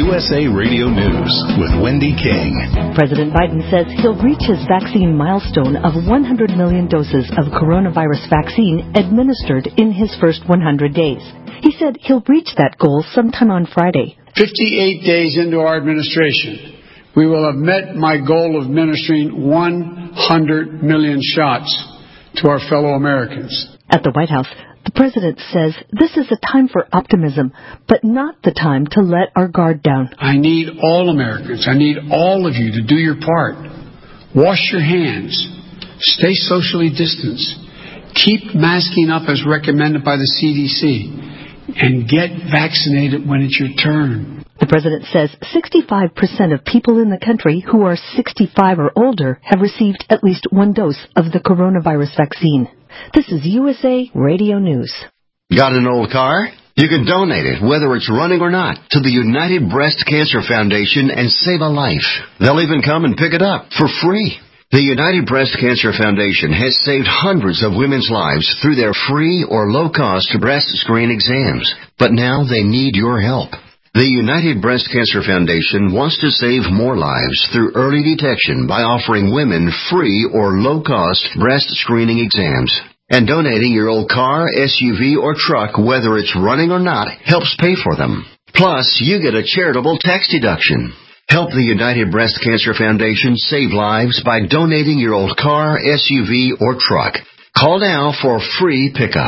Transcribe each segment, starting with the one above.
USA Radio News with Wendy King. President Biden says he'll reach his vaccine milestone of 100 million doses of coronavirus vaccine administered in his first 100 days. He said he'll reach that goal sometime on Friday. 58 days into our administration, we will have met my goal of administering 100 million shots to our fellow Americans. At the White House, the president says this is a time for optimism, but not the time to let our guard down. I need all Americans. I need all of you to do your part. Wash your hands. Stay socially distanced. Keep masking up as recommended by the CDC. And get vaccinated when it's your turn. The president says 65% of people in the country who are 65 or older have received at least one dose of the coronavirus vaccine. This is USA Radio News. Got an old car? You can donate it, whether it's running or not, to the United Breast Cancer Foundation and save a life. They'll even come and pick it up for free. The United Breast Cancer Foundation has saved hundreds of women's lives through their free or low-cost breast screen exams. But now they need your help. The United Breast Cancer Foundation wants to save more lives through early detection by offering women free or low-cost breast screening exams. And donating your old car, SUV, or truck, whether it's running or not, helps pay for them. Plus, you get a charitable tax deduction. Help the United Breast Cancer Foundation save lives by donating your old car, SUV, or truck. Call now for free pickup.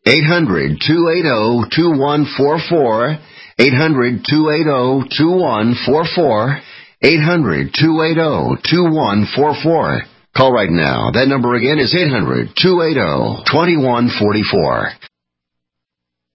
800-280-2144. 800-280-2144. 800-280-2144. Call right now. That number again is 800-280-2144.